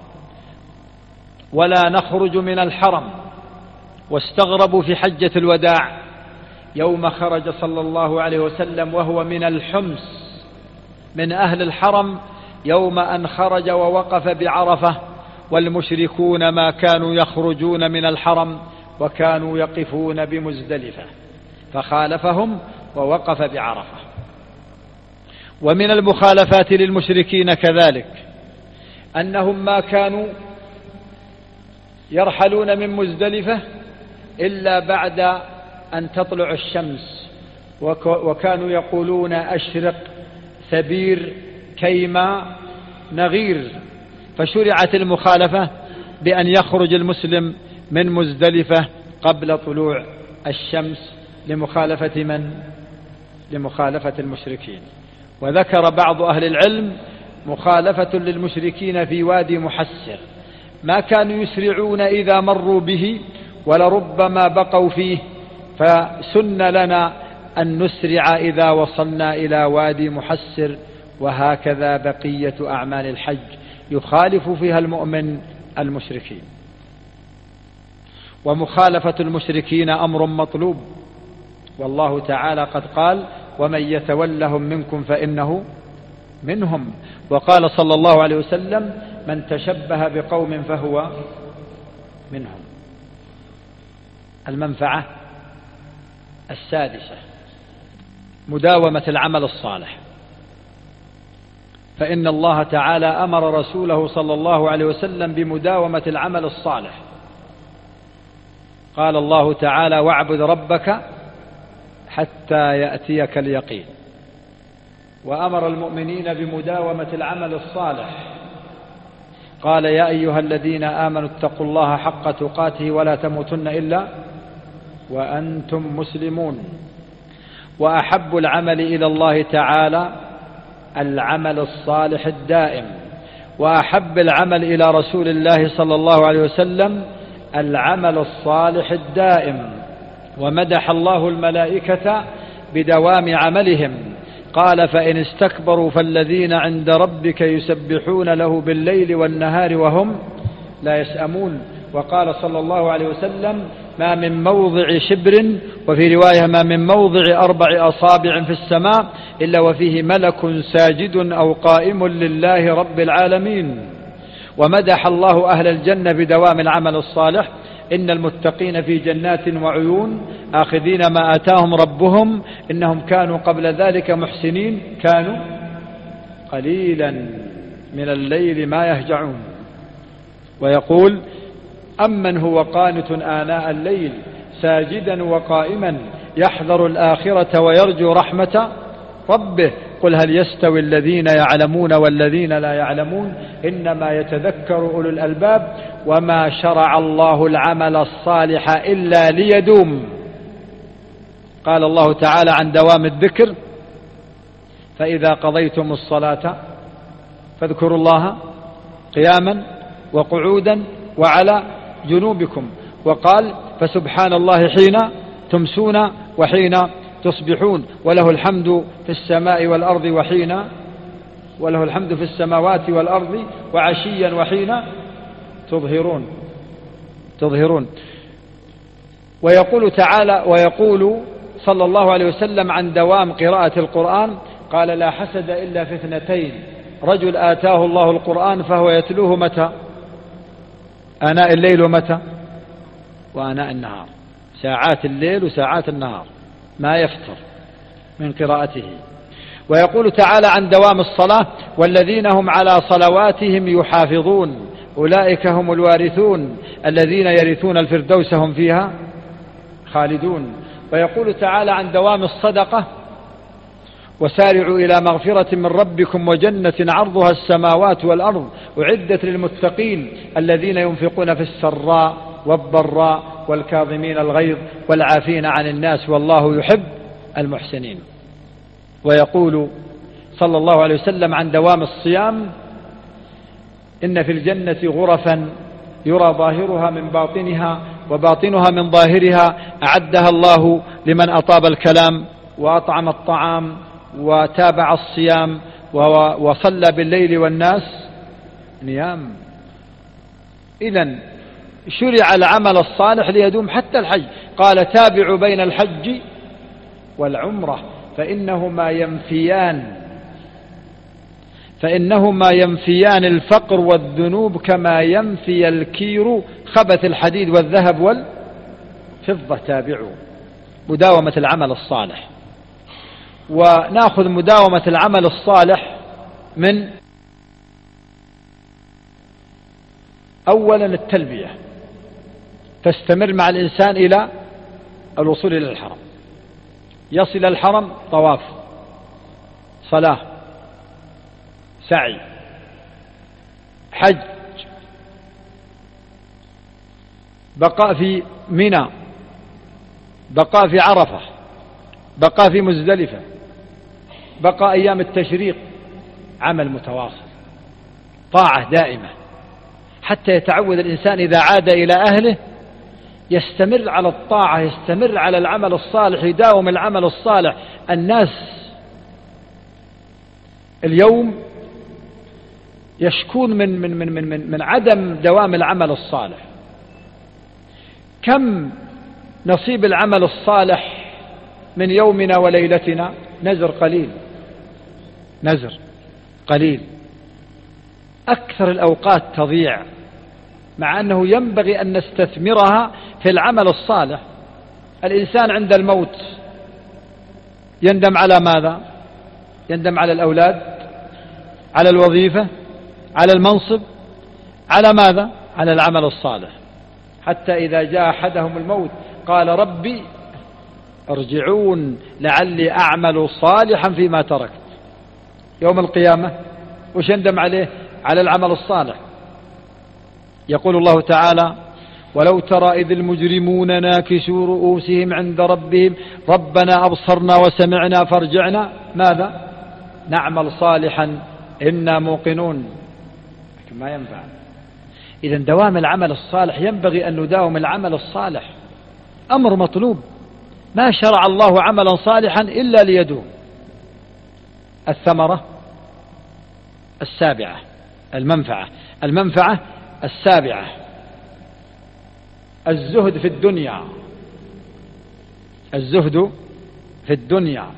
[SPEAKER 2] ولا نخرج من الحرم. واستغربوا في حجة الوداع يوم خرج صلى الله عليه وسلم وهو من الحمص من أهل الحرم، يوم أن خرج ووقف بعرفة، والمشركون ما كانوا يخرجون من الحرم وكانوا يقفون بمزدلفة، فخالفهم ووقف بعرفة. ومن المخالفات للمشركين كذلك أنهم ما كانوا يرحلون من مزدلفة إلا بعد أن تطلع الشمس، وكانوا يقولون أشرق ثبير كيما نغير. فشرعت المخالفة بأن يخرج المسلم من مزدلفة قبل طلوع الشمس لمخالفة من؟ لمخالفة المشركين. وذكر بعض أهل العلم مخالفة للمشركين في وادي محسر، ما كانوا يسرعون إذا مروا به ولربما بقوا فيه، فسن لنا أن نسرع إذا وصلنا إلى وادي محسر. وهكذا بقية أعمال الحج يخالف فيها المؤمن المشركين. ومخالفة المشركين أمر مطلوب، والله تعالى قد قال ومن يتولهم منكم فإنه منهم. وقال صلى الله عليه وسلم من تشبه بقوم فهو منهم. المنفعة السادسة مداومة العمل الصالح، فإن الله تعالى أمر رسوله صلى الله عليه وسلم بمداومة العمل الصالح. قال الله تعالى واعبد ربك حتى يأتيك اليقين. وأمر المؤمنين بمداومة العمل الصالح، قال يا أيها الذين آمنوا اتقوا الله حق تقاته ولا تموتن إلا وأنتم مسلمون. وأحب العمل إلى الله تعالى العمل الصالح الدائم، وأحب العمل إلى رسول الله صلى الله عليه وسلم العمل الصالح الدائم. ومدح الله الملائكة بدوام عملهم، قال فإن استكبروا فالذين عند ربك يسبحون له بالليل والنهار وهم لا يسأمون. وقال صلى الله عليه وسلم ما من موضع شبر، وفي رواية ما من موضع أربع أصابع في السماء إلا وفيه ملك ساجد أو قائم لله رب العالمين. ومدح الله أهل الجنة بدوام العمل الصالح إن المتقين في جنات وعيون آخذين ما آتاهم ربهم إنهم كانوا قبل ذلك محسنين كانوا قليلا من الليل ما يهجعون. ويقول أمن هو قانت آناء الليل ساجدا وقائما يحذر الآخرة ويرجو رحمة ربه قل هل يستوي الذين يعلمون والذين لا يعلمون إنما يتذكر أولو الألباب وما شرع الله العمل الصالح إلا ليدوم. قال الله تعالى عن دوام الذكر فإذا قضيتم الصلاة فاذكروا الله قياما وقعودا وعلى جنوبكم. وقال فسبحان الله حين تمسون وحين تصبحون وله الحمد في السماء والأرض وحين وله الحمد في السماوات والأرض وعشيا وحين تظهرون تظهرون. ويقول تعالى ويقول صلى الله عليه وسلم عن دوام قراءة القرآن قال لا حسد إلا في اثنتين رجل آتاه الله القرآن فهو يتلوه متى؟ آناء الليل ومتى؟ وآناء النهار، ساعات الليل وساعات النهار ما يفتر من قراءته. ويقول تعالى عن دوام الصلاة والذين هم على صلواتهم يحافظون أولئك هم الوارثون الذين يرثون الفردوس هم فيها خالدون. ويقول تعالى عن دوام الصدقة وسارعوا إلى مغفرة من ربكم وجنة عرضها السماوات والأرض أعدت للمتقين الذين ينفقون في السراء والضراء والكاظمين الغيظ والعافين عن الناس والله يحب المحسنين. ويقول صلى الله عليه وسلم عن دوام الصيام إن في الجنة غرفا يرى ظاهرها من باطنها وباطنها من ظاهرها أعدها الله لمن أطاب الكلام وأطعم الطعام وتابع الصيام وصلى بالليل والناس نيام. إذن شرع العمل الصالح ليدوم حتى الحج. قال تابعوا بين الحج والعمرة فإنهما ينفيان فإنهما ينفيان الفقر والذنوب كما ينفي الكير خبث الحديد والذهب والفضة. تابعوا مداومة العمل الصالح. ونأخذ مداومة العمل الصالح من أولا التلبية، تستمر مع الإنسان إلى الوصول إلى الحرم، يصل الحرم طواف، صلاة، سعي، حج، بقاء في منى، بقاء في عرفة، بقاء في مزدلفة، بقاء أيام التشريق. عمل متواصل، طاعة دائمة، حتى يتعود الإنسان إذا عاد إلى أهله يستمر على الطاعة، يستمر على العمل الصالح، يداوم العمل الصالح. الناس اليوم يشكون من من من من من عدم دوام العمل الصالح. كم نصيب العمل الصالح من يومنا وليلتنا؟ نزر قليل، نزر قليل. أكثر الأوقات تضيع، مع أنه ينبغي أن نستثمرها في العمل الصالح. الإنسان عند الموت يندم على ماذا؟ يندم على الأولاد، على الوظيفة، على المنصب، على ماذا؟ على العمل الصالح. حتى إذا جاء أحدهم الموت قال ربي ارجعون لعلي أعمل صالحا فيما تركت. يوم القيامة وش يندم عليه؟ على العمل الصالح. يقول الله تعالى ولو ترى إذ المجرمون ناكسوا رؤوسهم عند ربهم ربنا أبصرنا وسمعنا فارجعنا ماذا؟ نعمل صالحا إنا موقنون. لكن ما ينفع. إذن دوام العمل الصالح، ينبغي أن نداوم العمل الصالح، أمر مطلوب. ما شرع الله عملا صالحا إلا ليدوم. الثمرة السابعة، المنفعة المنفعة السابعة الزهد في الدنيا. الزهد في الدنيا.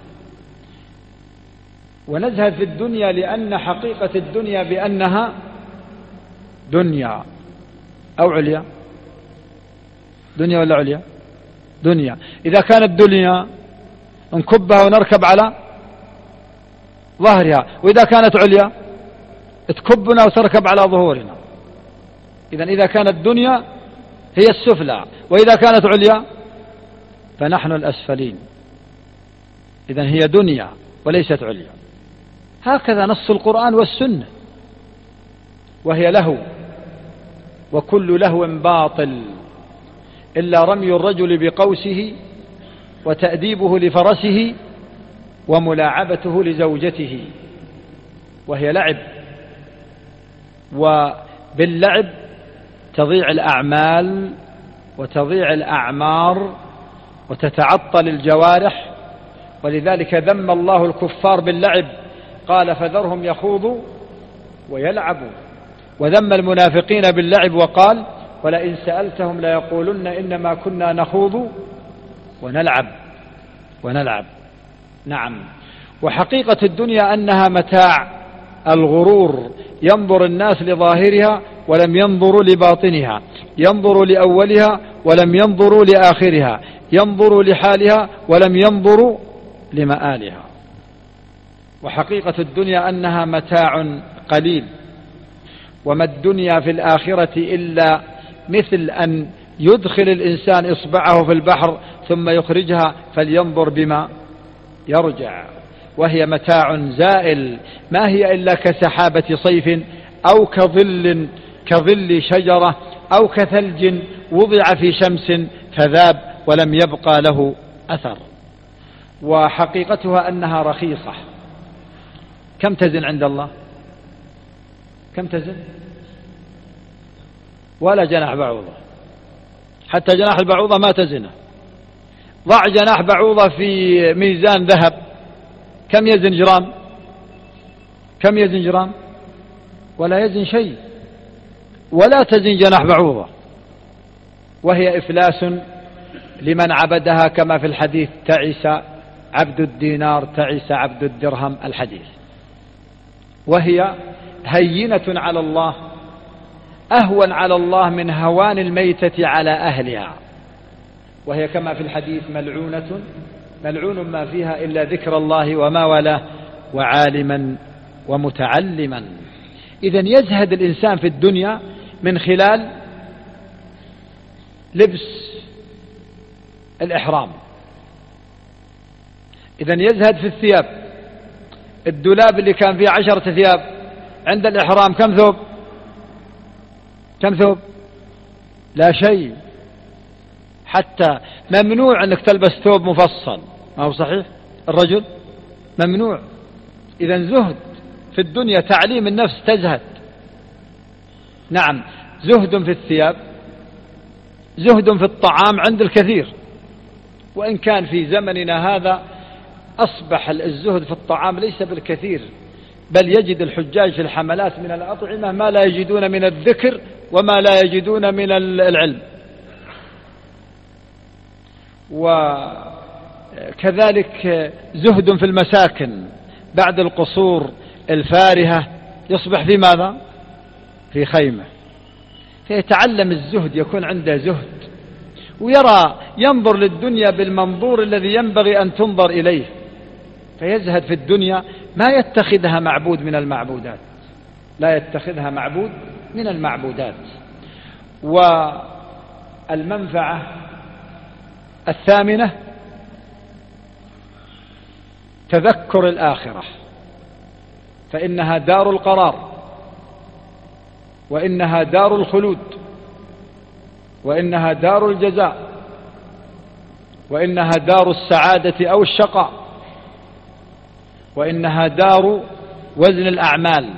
[SPEAKER 2] ونزهد في الدنيا لأن حقيقة الدنيا بأنها دنيا أو عليا. دنيا ولا عليا؟ دنيا. إذا كانت دنيا نكبها ونركب على ظهرها، وإذا كانت عليا تكبنا وتركب على ظهورنا. إذن إذا كانت دنيا هي السفلى، وإذا كانت عليا فنحن الأسفلين. إذن هي دنيا وليست عليا. هكذا نص القرآن والسنة. وهي لهو، وكل لهو باطل إلا رمي الرجل بقوسه وتأديبه لفرسه وملاعبته لزوجته. وهي لعب، وباللعب تضيع الأعمال وتضيع الأعمار وتتعطل الجوارح. ولذلك ذم الله الكفار باللعب، قال فذرهم يخوضوا ويلعبوا. وذم المنافقين باللعب وقال ولئن سألتهم ليقولن إنما كنا نخوض ونلعب ونلعب. نعم. وحقيقة الدنيا أنها متاع الغرور، ينظر الناس لظاهرها ولم ينظروا لباطنها، ينظروا لأولها ولم ينظروا لآخرها، ينظروا لحالها ولم ينظروا لمآلها. وحقيقة الدنيا أنها متاع قليل. وما الدنيا في الآخرة إلا مثل أن يدخل الإنسان إصبعه في البحر ثم يخرجها فلينظر بما يرجع. وهي متاع زائل، ما هي إلا كسحابة صيف أو كظل كظل شجرة أو كثلج وضع في شمس فذاب ولم يبقى له أثر. وحقيقتها أنها رخيصة. كم تزن عند الله؟ كم تزن؟ ولا جناح بعوضة. حتى جناح البعوضة ما تزنه. ضع جناح بعوضة في ميزان ذهب، كم يزن جرام؟ كم يزن جرام؟ ولا يزن شيء، ولا تزن جناح بعوضة، وهي إفلاس لمن عبدها، كما في الحديث: تعس عبد الدينار، تعس عبد الدرهم، الحديث. وهي هينة على الله، أهون على الله من هوان الميتة على أهلها، وهي كما في الحديث: ملعونة ملعون ما فيها إلا ذكر الله وما والاه وعالما ومتعلما. إذن يزهد الإنسان في الدنيا من خلال لبس الإحرام. إذن يزهد في الثياب. الدولاب اللي كان فيه عشرة ثياب عند الإحرام كم ثوب؟ كم ثوب؟ لا شيء. حتى ممنوع أنك تلبس ثوب مفصل، ما هو صحيح؟ الرجل ممنوع. إذن زهد في الدنيا، تعليم النفس تزهد. نعم، زهد في الثياب، زهد في الطعام عند الكثير، وإن كان في زمننا هذا أصبح الزهد في الطعام ليس بالكثير، بل يجد الحجاج في الحملات من الأطعمة ما لا يجدون من الذكر وما لا يجدون من العلم. وكذلك زهد في المساكن بعد القصور الفارهة، يصبح في ماذا؟ في خيمة. فيتعلم الزهد، يكون عنده زهد، ويرى ينظر للدنيا بالمنظور الذي ينبغي أن تنظر إليه، فيزهد في الدنيا، ما يتخذها معبود من المعبودات، لا يتخذها معبود من المعبودات. والمنفعة الثامنة تذكر الآخرة، فإنها دار القرار، وإنها دار الخلود، وإنها دار الجزاء، وإنها دار السعادة أو الشقاء، وإنها دار وزن الأعمال،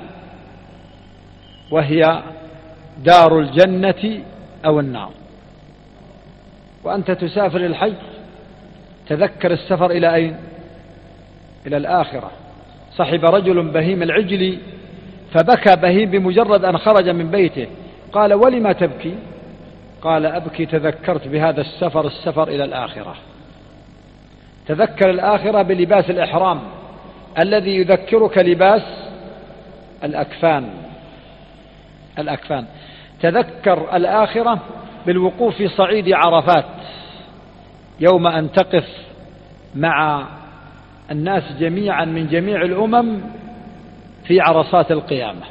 [SPEAKER 2] وهي دار الجنة أو النار. وأنت تسافر الحج تذكر السفر إلى أين؟ إلى الآخرة. صحب رجل بهيم العجل فبكى بهيم بمجرد أن خرج من بيته، قال: ولما تبكي؟ قال: أبكي تذكرت بهذا السفر، السفر إلى الآخرة. تذكر الآخرة بلباس الإحرام الذي يذكرك لباس الأكفان الأكفان تذكر الآخرة بالوقوف في صعيد عرفات يوم أن تقف مع الناس جميعا من جميع الأمم في عرصات القيامة.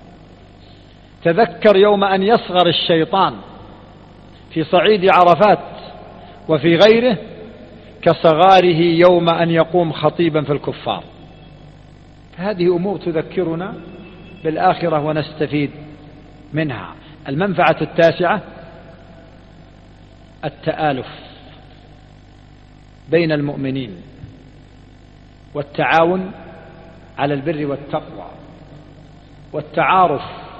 [SPEAKER 2] تذكر يوم أن يصغر الشيطان في صعيد عرفات وفي غيره كصغاره يوم أن يقوم خطيبا في الكفار. هذه أمور تذكرنا بالآخرة ونستفيد منها. المنفعة التاسعة التآلف بين المؤمنين والتعاون على البر والتقوى والتعارف،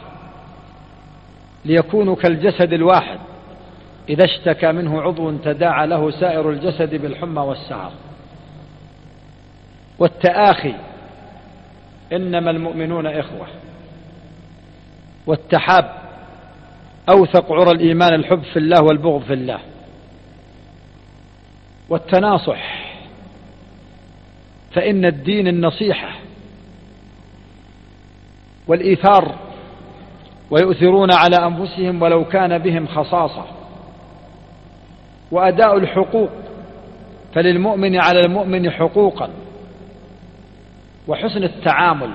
[SPEAKER 2] ليكونوا كالجسد الواحد إذا اشتكى منه عضو تداعى له سائر الجسد بالحمى والسهر. والتآخي، إنما المؤمنون إخوة. والتحاب، أوثق عرى الإيمان الحب في الله والبغض في الله. والتناصح، فإن الدين النصيحة. والإيثار، ويؤثرون على أنفسهم ولو كان بهم خصاصة. وأداء الحقوق، فللمؤمن على المؤمن حقوقا. وحسن التعامل،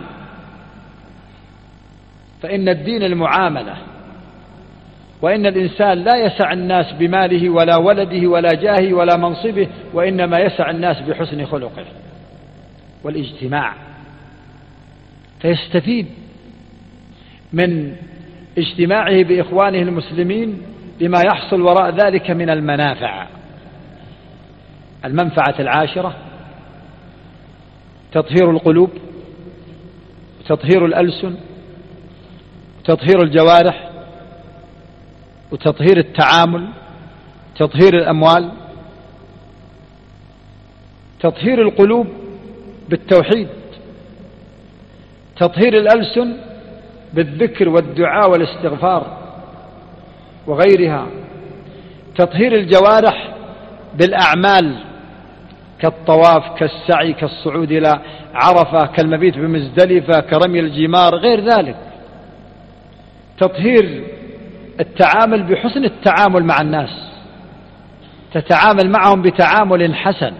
[SPEAKER 2] فإن الدين المعاملة، وإن الإنسان لا يسع الناس بماله ولا ولده ولا جاهه ولا منصبه، وإنما يسع الناس بحسن خلقه. والاجتماع، فيستفيد من اجتماعه بإخوانه المسلمين لما يحصل وراء ذلك من المنافع. المنفعة العاشرة تطهير القلوب، وتطهير الألسن، وتطهير الجوارح، وتطهير التعامل، تطهير الأموال. تطهير القلوب بالتوحيد، تطهير الألسن بالذكر والدعاء والاستغفار وغيرها، تطهير الجوارح بالأعمال كالطواف كالسعي كالصعود إلى عرفة كالمبيت بمزدلفة كرمي الجمار غير ذلك، تطهير التعامل بحسن التعامل مع الناس، تتعامل معهم بتعامل حسن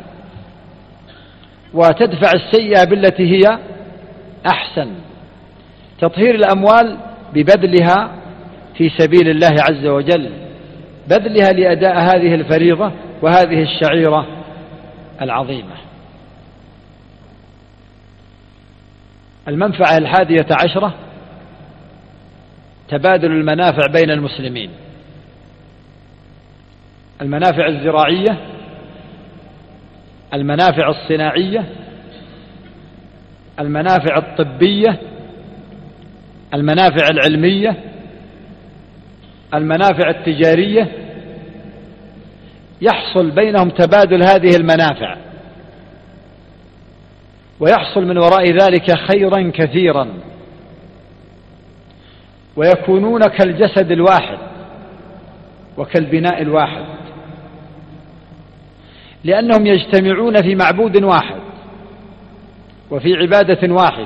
[SPEAKER 2] وتدفع السيئة بالتي هي أحسن، تطهير الأموال ببذلها في سبيل الله عز وجل، بذلها لأداء هذه الفريضة وهذه الشعيرة العظيمة. المنفعة الحادية عشرة تبادل المنافع بين المسلمين، المنافع الزراعية، المنافع الصناعية، المنافع الطبية، المنافع العلمية، المنافع التجارية، يحصل بينهم تبادل هذه المنافع، ويحصل من وراء ذلك خيرا كثيرا، ويكونون كالجسد الواحد وكالبناء الواحد، لأنهم يجتمعون في معبود واحد وفي عبادة واحد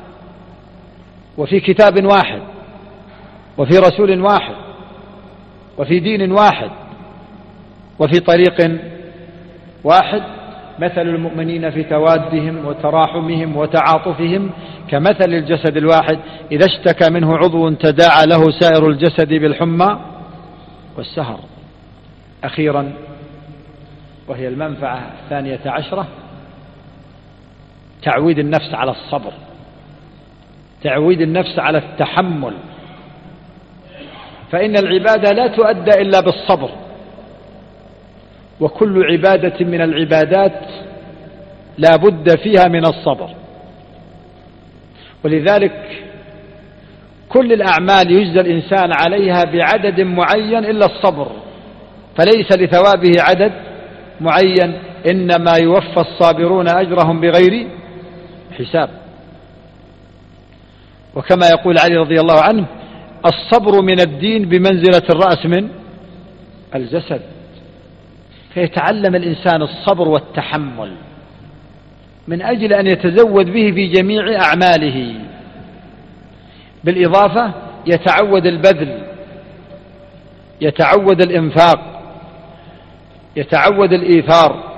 [SPEAKER 2] وفي كتاب واحد وفي رسول واحد وفي دين واحد وفي طريق واحد. مثل المؤمنين في توادهم وتراحمهم وتعاطفهم كمثل الجسد الواحد إذا اشتكى منه عضو تداعى له سائر الجسد بالحمى والسهر. أخيرا وهي المنفعة الثانية عشرة تعويد النفس على الصبر، تعويد النفس على التحمل، فإن العبادة لا تؤدى إلا بالصبر، وكل عبادة من العبادات لا بد فيها من الصبر، ولذلك كل الأعمال يجزى الإنسان عليها بعدد معين إلا الصبر، فليس لثوابه عدد معين، إنما يوفى الصابرون أجرهم بغير حساب. وكما يقول علي رضي الله عنه: الصبر من الدين بمنزلة الرأس من الجسد، فيتعلم الإنسان الصبر والتحمل من أجل أن يتزود به في جميع أعماله، بالإضافة يتعود البذل، يتعود الإنفاق، يتعود الإيثار،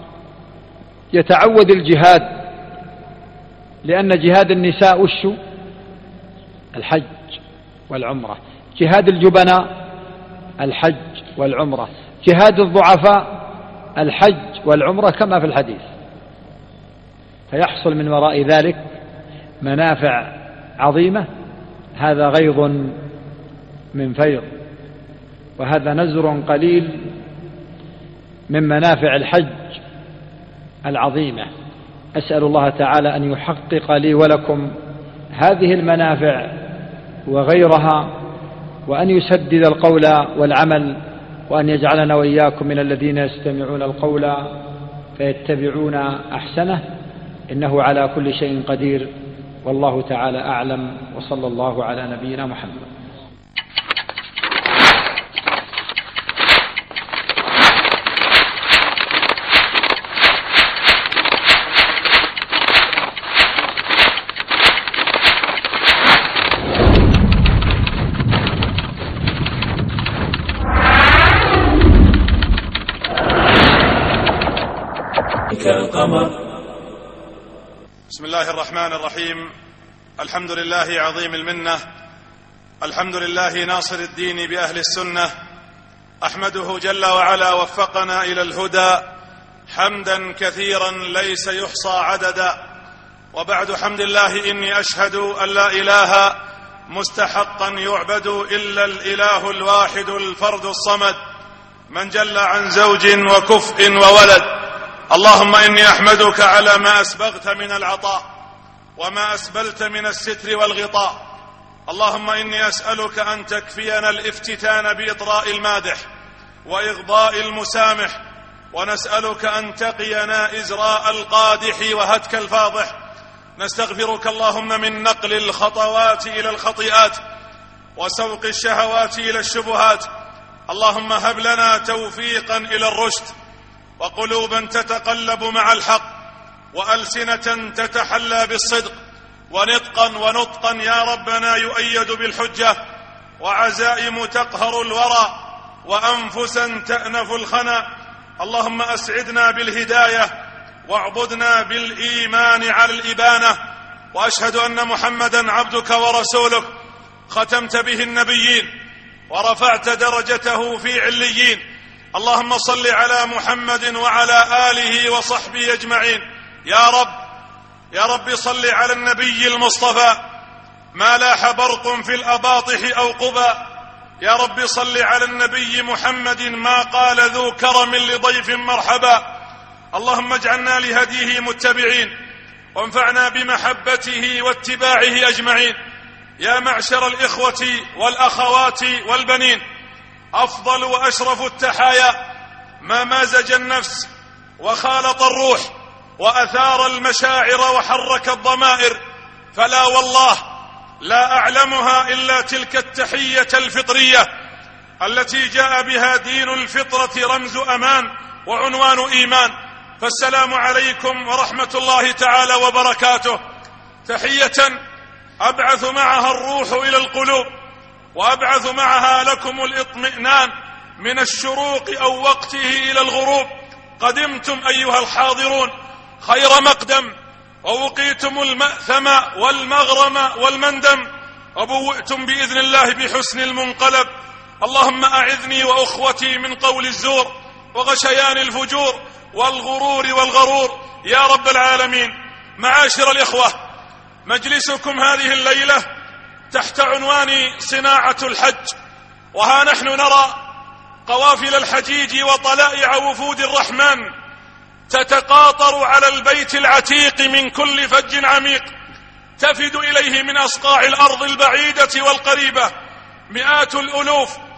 [SPEAKER 2] يتعود الجهاد، لأن جهاد النساء وش؟ الحج والعمرة، جهاد الجبناء الحج والعمرة، جهاد الضعفاء الحج والعمرة كما في الحديث. فيحصل من وراء ذلك منافع عظيمة. هذا غيض من فيض، وهذا نزر قليل من منافع الحج العظيمة. أسأل الله تعالى أن يحقق لي ولكم هذه المنافع وغيرها، وأن يسدد القول والعمل، وأن يجعلنا وإياكم من الذين يستمعون القول فيتبعون أحسنه، إنه على كل شيء قدير، والله تعالى أعلم، وصلى الله على نبينا محمد.
[SPEAKER 1] بسم الله الرحمن الرحيم. الحمد لله عظيم المنة، الحمد لله ناصر الدين بأهل السنة، أحمده جل وعلا وفقنا إلى الهدى حمدا كثيرا ليس يحصى عددا. وبعد حمد الله إني أشهد أن لا إله مستحقا يعبد إلا الإله الواحد الفرد الصمد، من جل عن زوج وكفء وولد. اللهم إني أحمدك على ما أسبغت من العطاء وما أسبلت من الستر والغطاء. اللهم إني أسألك أن تكفينا الافتتان بإطراء المادح وإغضاء المسامح، ونسألك أن تقينا إزراء القادح وهتك الفاضح. نستغفرك اللهم من نقل الخطوات إلى الخطيئات وسوق الشهوات إلى الشبهات. اللهم هب لنا توفيقا إلى الرشد وقلوبا تتقلب مع الحق وألسنة تتحلى بالصدق ونطقا ونطقا يا ربنا يؤيد بالحجة وعزائم تقهر الورى وأنفسا تأنف الخنا. اللهم أسعدنا بالهداية واعبدنا بالإيمان على الإبانة. وأشهد أن محمدا عبدك ورسولك ختمت به النبيين ورفعت درجته في عليين. اللهم صل على محمد وعلى آله وصحبه أجمعين. يا رب يا رب صل على النبي المصطفى ما لاح برق في الأباطح أو قبى. يا رب صل على النبي محمد ما قال ذو كرم لضيف مرحبا. اللهم اجعلنا لهديه متبعين وانفعنا بمحبته واتباعه أجمعين. يا معشر الإخوة والأخوات والبنين، أفضل وأشرف التحايا ما مازج النفس وخالط الروح وأثار المشاعر وحرك الضمائر، فلا والله لا أعلمها إلا تلك التحية الفطرية التي جاء بها دين الفطرة رمز أمان وعنوان إيمان. فالسلام عليكم ورحمة الله تعالى وبركاته. تحية أبعث معها الروح إلى القلوب وأبعث معها لكم الإطمئنان من الشروق أو وقته إلى الغروب. قدمتم أيها الحاضرون خير مقدم ووقيتم المأثم والمغرم والمندم وبوئتم بإذن الله بحسن المنقلب. اللهم أعذني وأخوتي من قول الزور وغشيان الفجور والغرور والغرور يا رب العالمين. معاشر الإخوة، مجلسكم هذه الليلة تحت عنوان صناعة الحج، وها نحن نرى قوافل الحجيج وطلائع وفود الرحمن تتقاطر على البيت العتيق من كل فج عميق، تفد إليه من أصقاع الأرض البعيدة والقريبة مئات الألوف